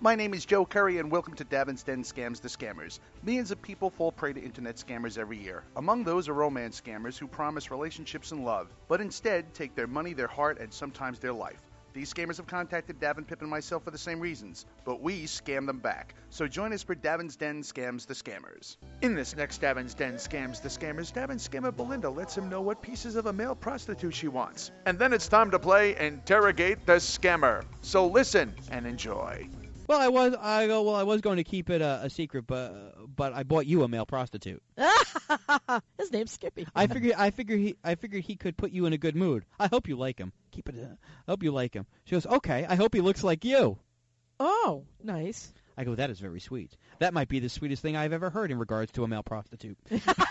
My name is Joe Curry, and welcome to Davin's Den Scams the Scammers. Millions of people fall prey to internet scammers every year. Among those are romance scammers who promise relationships and love, but instead take their money, their heart, and sometimes their life. These scammers have contacted Davin, Pip, and myself for the same reasons, but we scam them back. So join us for Davin's Den Scams the Scammers. In this next Davin's Den Scams the Scammers, Davin's scammer Belinda lets him know what pieces of a male prostitute she wants. And then it's time to play Interrogate the Scammer. So listen and enjoy. Well, I was going to keep it a secret, but I bought you a male prostitute. His name's Skippy. I figured he could put you in a good mood. I hope you like him. Keep it. I hope you like him. She goes, okay. I hope he looks like you. Oh, nice. I go, that is very sweet. That might be the sweetest thing I've ever heard in regards to a male prostitute.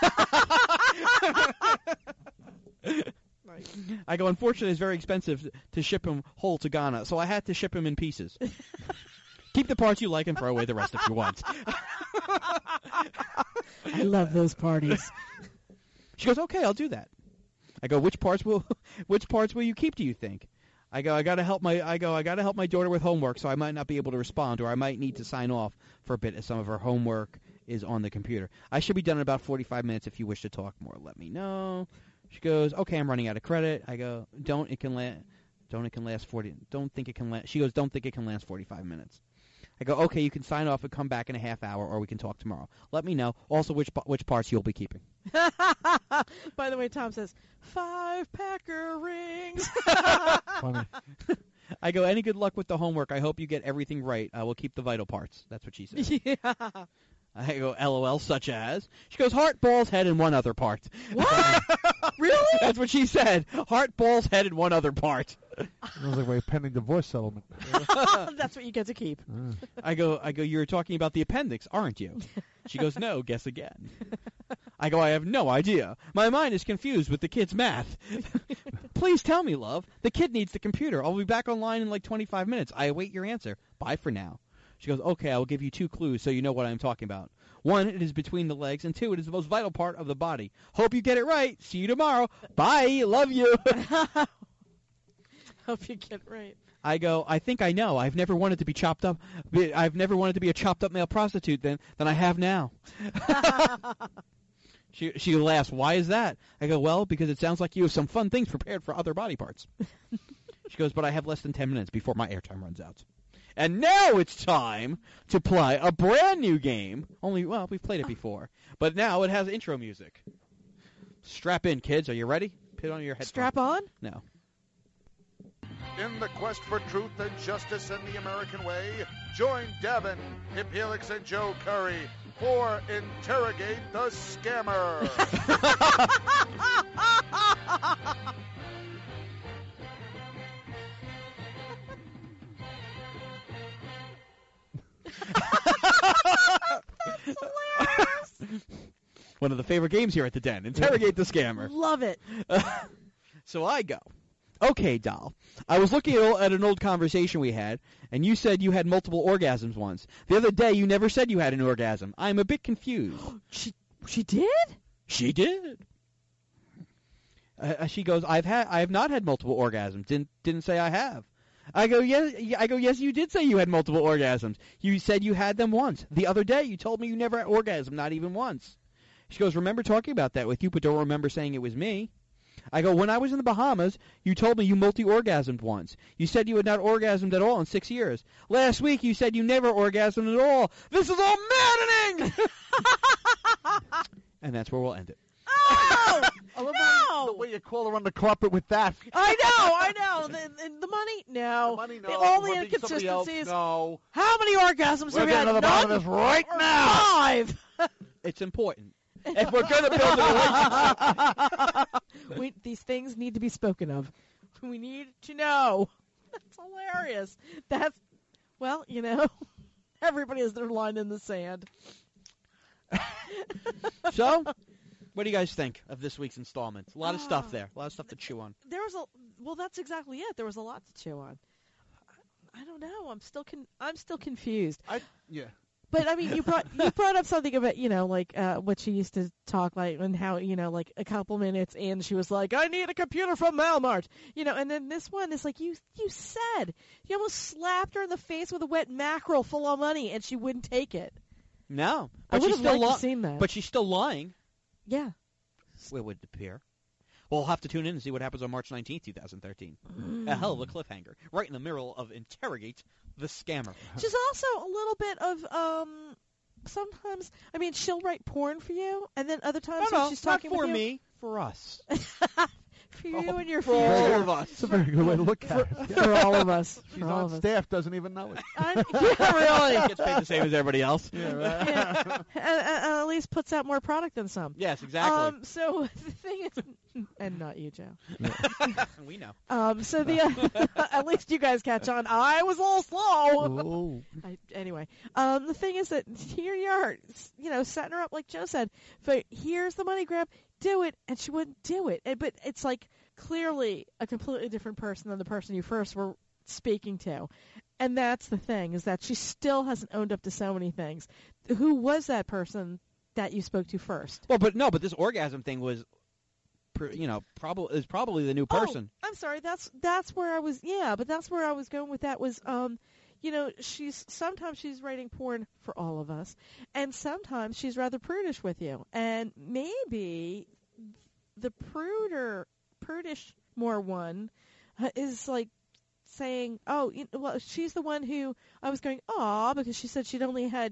Nice. I go, unfortunately, it's very expensive to ship him whole to Ghana, so I had to ship him in pieces. Keep the parts you like and throw away the rest if you want. I love those parties. She goes, okay, I'll do that. I go, which parts will you keep, do you think? I go, I gotta help my daughter with homework, so I might not be able to respond, or I might need to sign off for a bit as some of her homework is on the computer. I should be done in about 45 minutes. If you wish to talk more, let me know. She goes, okay, I'm running out of credit. I go, don't think it can last 45 minutes. I go, okay, you can sign off and come back in a half hour, or we can talk tomorrow. Let me know. Also, which parts you'll be keeping. By the way, Tom says, 5 Packer rings. Funny. I go, any good luck with the homework. I hope you get everything right. I will keep the vital parts. That's what she said. Yeah. I go, LOL, such as? She goes, heart, balls, head, and one other part. What? Really? That's what she said. Heart, balls, head, and one other part. Sounds like we're pending divorce settlement. That's what you get to keep. I go, you're talking about the appendix, aren't you? She goes, no, guess again. I go, I have no idea. My mind is confused with the kid's math. Please tell me, love. The kid needs the computer. I'll be back online in like 25 minutes. I await your answer. Bye for now. She goes, okay, I will give you 2 clues so you know what I'm talking about. 1, it is between the legs, and 2, it is the most vital part of the body. Hope you get it right. See you tomorrow. Bye. Love you. Hope you get it right. I go, I think I know. I've never wanted to be chopped up. I've never wanted to be a chopped up male prostitute than I have now. She laughs. Why is that? I go, well, because it sounds like you have some fun things prepared for other body parts. She goes, but I have less than 10 minutes before my airtime runs out. And now it's time to play a brand new game. We've played it before. But now it has intro music. Strap in, kids. Are you ready? Put on your headphones. Strap on? No. In the quest for truth and justice in the American way, join Davin, Pip Helix, and Joe Curry for Interrogate the Scammer. Hilarious. One of the favorite games here at the Den. Interrogate the Scammer. Love it. So I go, okay, doll. I was looking at an old conversation we had, and you said you had multiple orgasms once. The other day, you never said you had an orgasm. I'm a bit confused. She did? She did. She goes, I have not had multiple orgasms. Didn't say I have. I go, yes, you did say you had multiple orgasms. You said you had them once. The other day, you told me you never had orgasm, not even once. She goes, remember talking about that with you, but don't remember saying it was me. I go, when I was in the Bahamas, you told me you multi-orgasmed once. You said you had not orgasmed at all in 6 years. Last week, you said you never orgasmed at all. This is all maddening! And that's where we'll end it. Oh! No! The way you call her on the carpet with that. I know. The money? No. The money, no. All the We're being somebody else, inconsistencies. no. How many orgasms We're have you had? getting to the bottom of this right Or now. 5. It's important. If we're going to build a relationship. These things need to be spoken of. We need to know. That's hilarious. Well, everybody has their line in the sand. So, what do you guys think of this week's installment? A lot of stuff there. A lot of stuff to chew on. That's exactly it. There was a lot to chew on. I don't know. I'm still confused. Yeah. But I mean, you brought up something about like what she used to talk like and how like a couple minutes in she was like, I need a computer from Walmart, and then this one is like you said you almost slapped her in the face with a wet mackerel full of money and she wouldn't take it. No, I but would she's have still liked to seen that. But she's still lying. Yeah. It would appear. Well, we'll have to tune in and see what happens on March 19th, 2013. A hell of a cliffhanger, right in the middle of Interrogate the Scammer. She's also a little bit of sometimes. I mean, she'll write porn for you, and then other times when she's talking not for with you, me, for us. for you and your For future. all of us. It's a very good way to look at it. For all of us. She's For all on of us. staff, doesn't even know it. Yeah, really. Gets paid the same as everybody else. Yeah, right. Yeah. And at least puts out more product than some. Yes, exactly. So the thing is, and not you, Joe. We know. So the at least you guys catch on. I was a little slow. Oh. Anyway, the thing is that here you are, setting her up like Joe said. But here's the money grab. Do it, and she wouldn't do it. But it's like clearly a completely different person than the person you first were speaking to. And that's the thing, is that she still hasn't owned up to so many things. Who was that person that you spoke to first? Well, but this orgasm thing was, probably the new person. Oh, I'm sorry. That's where I was. Yeah, but that's where I was going with that. Was sometimes she's writing porn for all of us, and sometimes she's rather prudish with you, and maybe the prudish more one is like saying, "Oh, well, she's the one who I was going, aw," because she said she'd only had,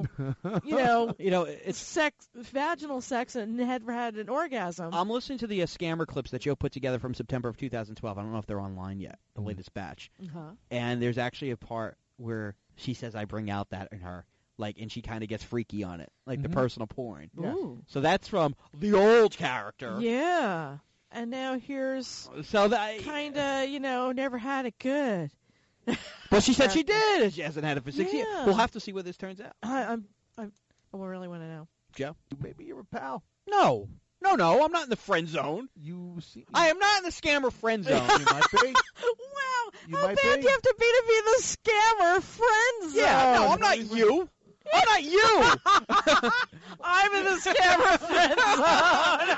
It's vaginal sex and never had an orgasm. I'm listening to the scammer clips that Joe put together from September of 2012. I don't know if they're online yet, the latest batch. Uh-huh. And there's actually a part where she says, "I bring out that in her," and she kind of gets freaky on it, like the personal porn. Yes. Ooh. So that's from the old character. Yeah. And now here's So that kind of, never had it good. But she said she did. She hasn't had it for 6 years. Yeah. We'll have to see where this turns out. I really want to know. Joe? Maybe you're a pal. No. I'm not in the friend zone. You see. I am not in the scammer friend zone. You might be. Wow, You how might bad be. do you have to be the scammer friend zone? Yeah, no, I'm not you. I'm not you. I'm in the scammer friend zone.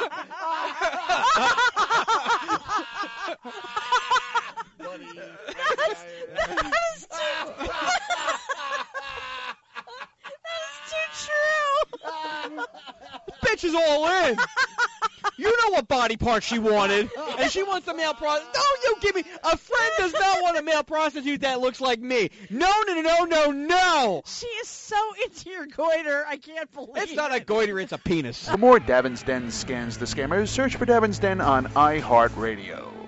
That is too true. Bitch is all in. You know what body part she wanted, and she wants a male prostitute. No, you give me. A friend does not want a male prostitute that looks like me. No. She is so into your goiter, I can't believe It's not a goiter, it's a penis. For more Davin's Den Scans the Scammers, search for Davin's Den on iHeartRadio.